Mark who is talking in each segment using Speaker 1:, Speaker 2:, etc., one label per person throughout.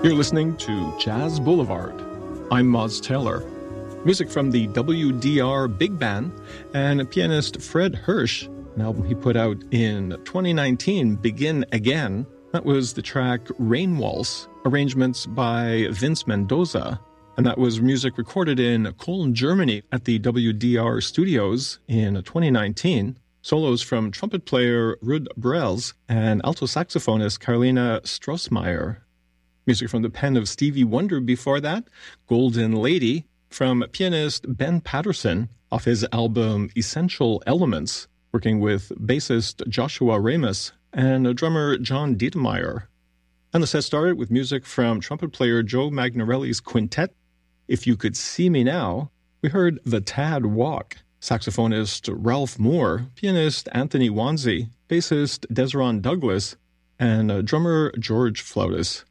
Speaker 1: You're listening to Jazz Boulevard. I'm Moz Taylor. Music from the WDR Big Band and pianist Fred Hirsch, an album he put out in 2019, Begin Again. That was the track Rain Waltz, arrangements by Vince Mendoza. And that was music recorded in Cologne, Germany at the WDR studios in 2019. Solos from trumpet player Rud Brels and alto saxophonist Carolina Strossmayer. Music from the pen of Stevie Wonder before that, Golden Lady, from pianist Ben Patterson off his album Essential Elements, working with bassist Joshua Ramus and drummer John Dietermeyer. And the set started with music from trumpet player Joe Magnarelli's quintet, If You Could See Me Now. We heard The Tad Walk, saxophonist Ralph Moore, pianist Anthony Wanzi, bassist Desron Douglas, and drummer George Flautis.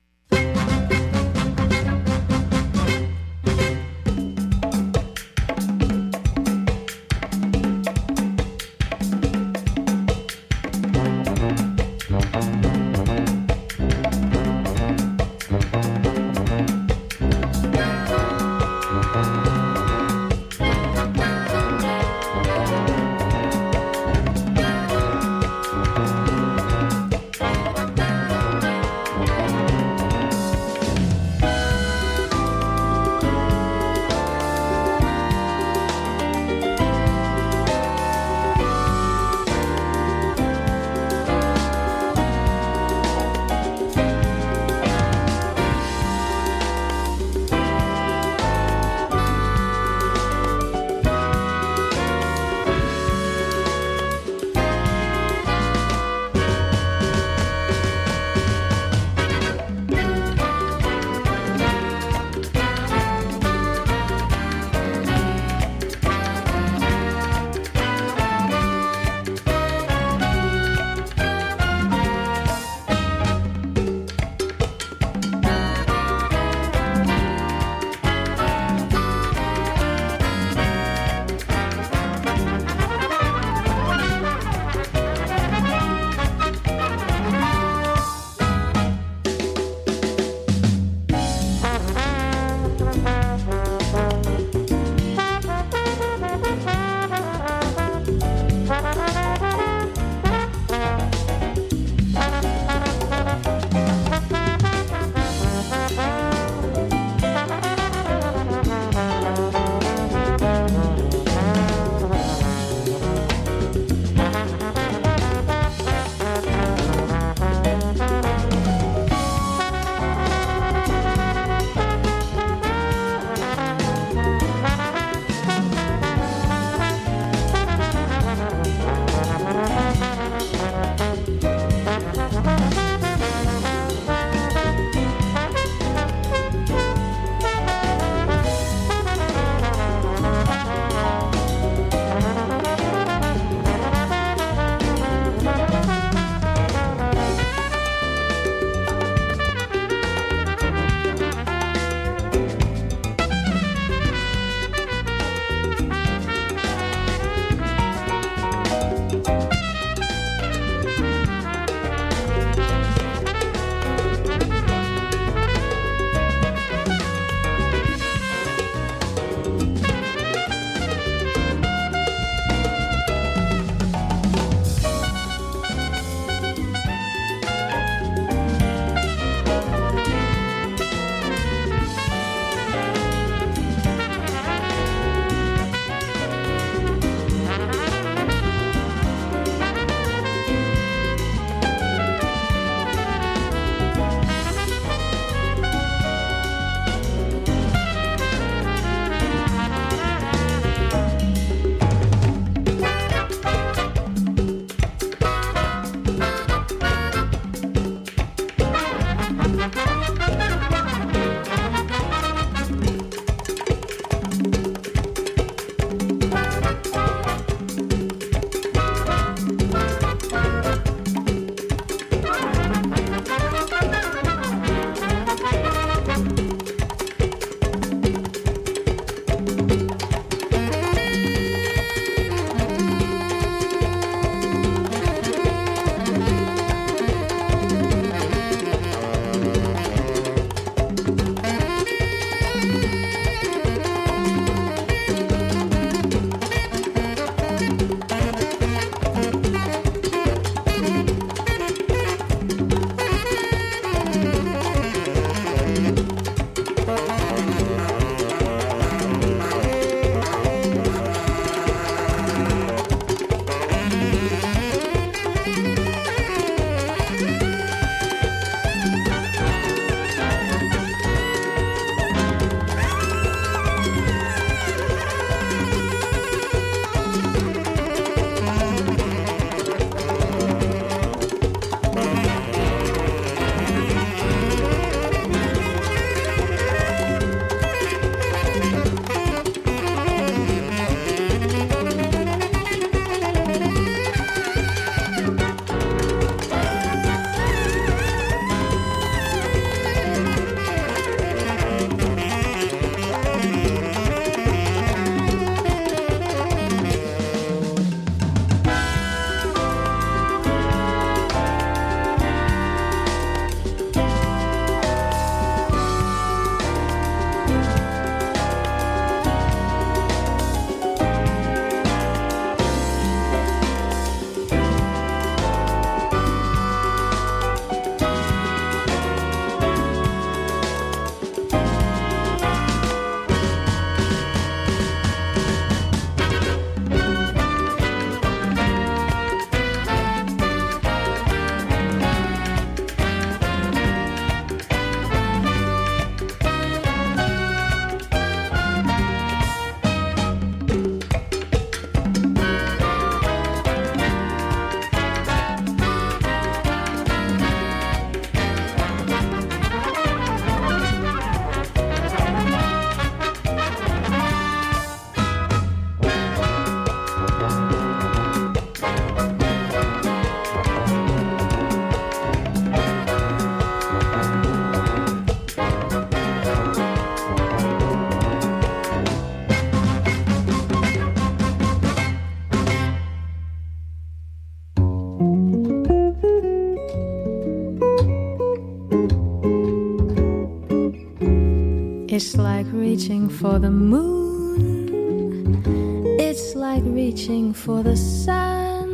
Speaker 2: It's like reaching for the moon. It's like reaching for the sun.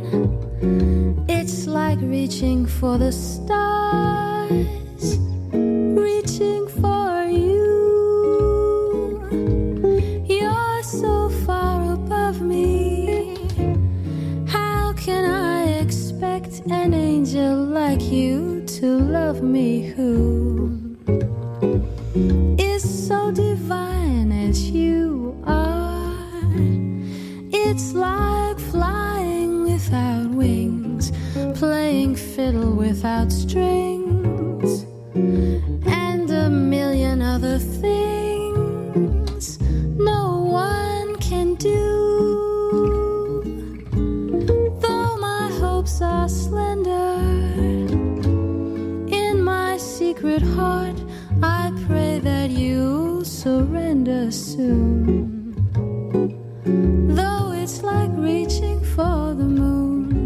Speaker 2: It's like reaching for the stars. Reaching for you. You're so far above me. How can I expect an angel like you to love me who is so divine as you are? It's like flying without wings, playing fiddle without strings, and a million other things no one can do. Though my hopes are slender, in my secret heart I pray that you'll surrender soon. Though it's like reaching for the moon.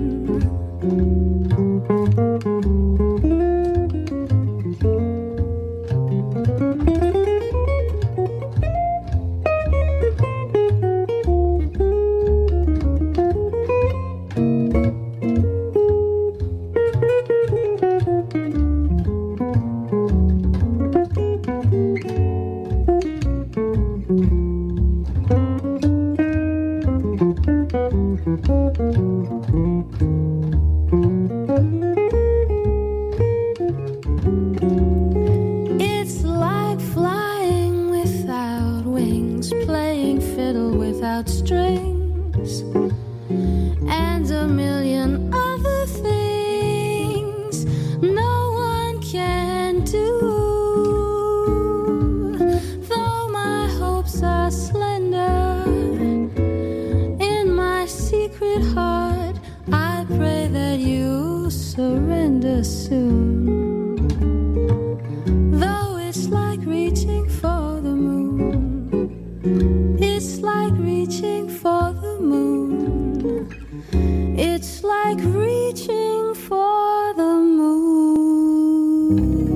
Speaker 2: It's like flying without wings, playing fiddle without strings, and a million other things no one can do. Though my hopes are slender, in my secret heart I pray that you surrender soon. Though it's like reaching for the moon. It's like reaching for the moon. It's like reaching for the moon.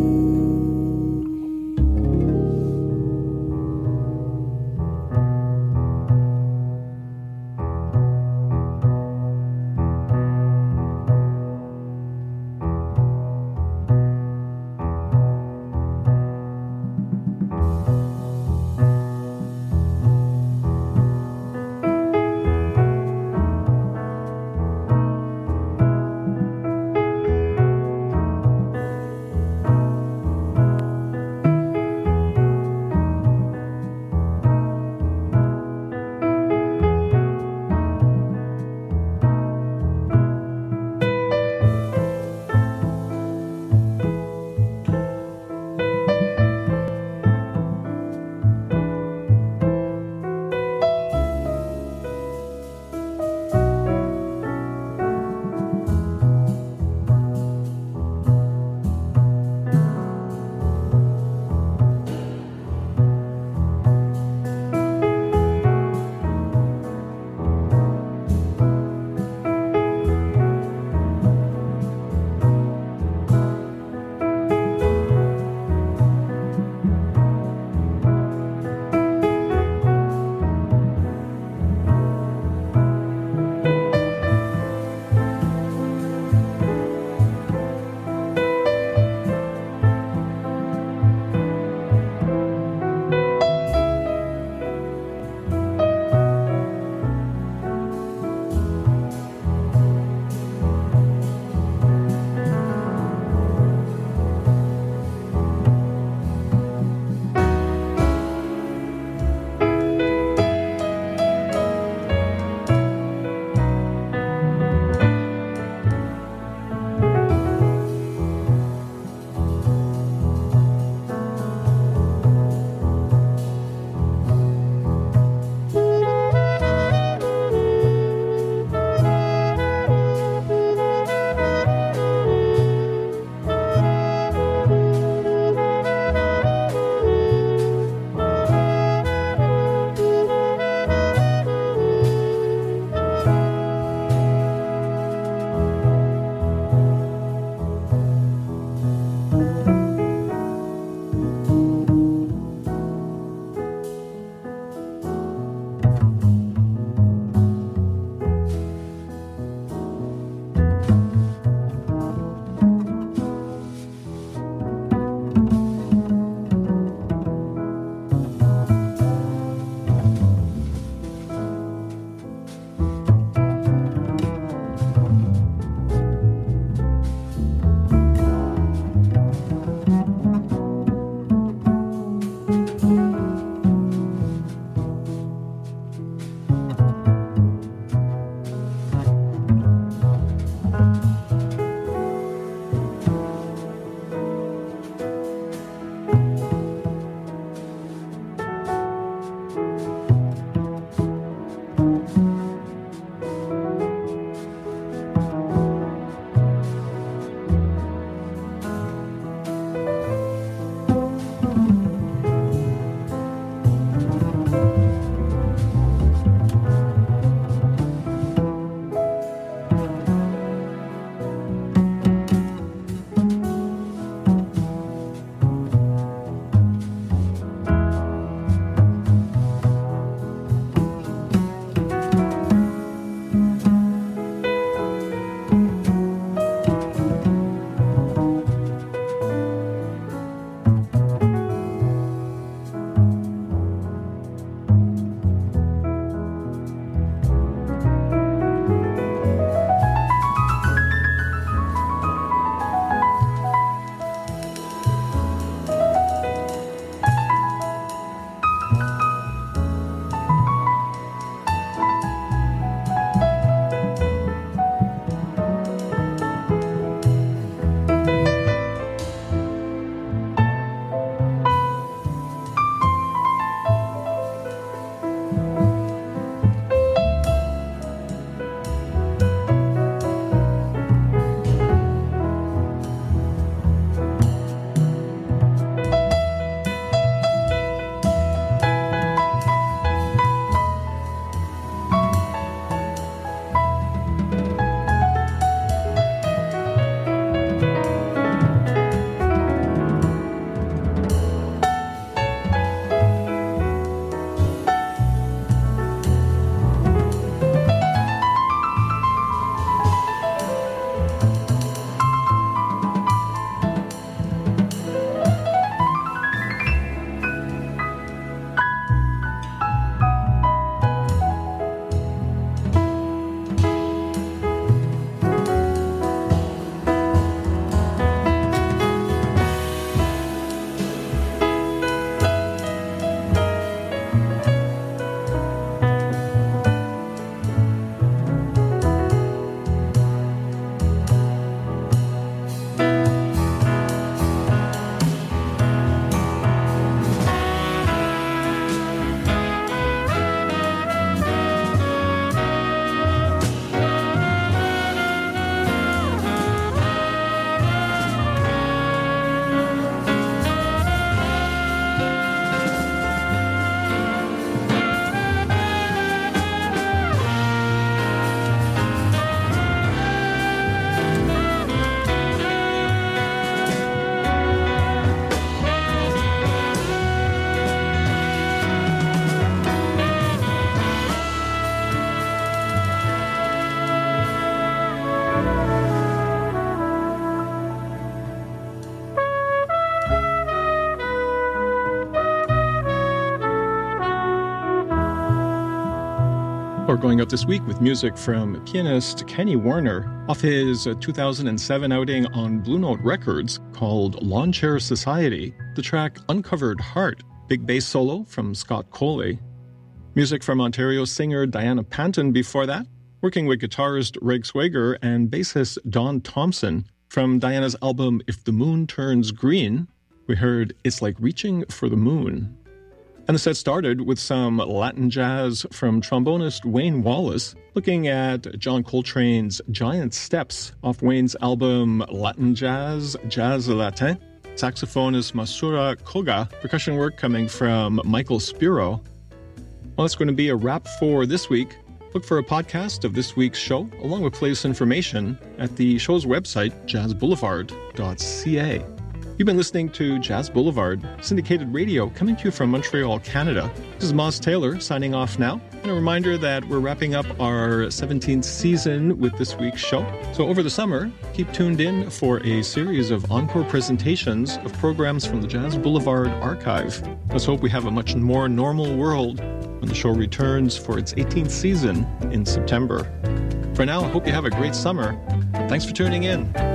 Speaker 1: We're going out this week with music from pianist Kenny Warner off his 2007 outing on Blue Note Records called Lawn Chair Society, the track Uncovered Heart, big bass solo from Scott Coley. Music from Ontario singer Diana Panton before that, working with guitarist Reg Swager and bassist Don Thompson. From Diana's album If the Moon Turns Green, we heard It's Like Reaching for the Moon. And the set started with some Latin jazz from trombonist Wayne Wallace, looking at John Coltrane's Giant Steps off Wayne's album Latin Jazz, Jazz Latin. Saxophonist Masura Koga, percussion work coming from Michael Spiro. Well, that's going to be a wrap for this week. Look for a podcast of this week's show, along with playlist information, at the show's website, jazzboulevard.ca. You've been listening to Jazz Boulevard, syndicated radio coming to you from Montreal, Canada. This is Moz Taylor signing off now. And a reminder that we're wrapping up our 17th season with this week's show. So over the summer, keep tuned in for a series of encore presentations of programs from the Jazz Boulevard archive. Let's hope we have a much more normal world when the show returns for its 18th season in September. For now, I hope you have a great summer. Thanks for tuning in.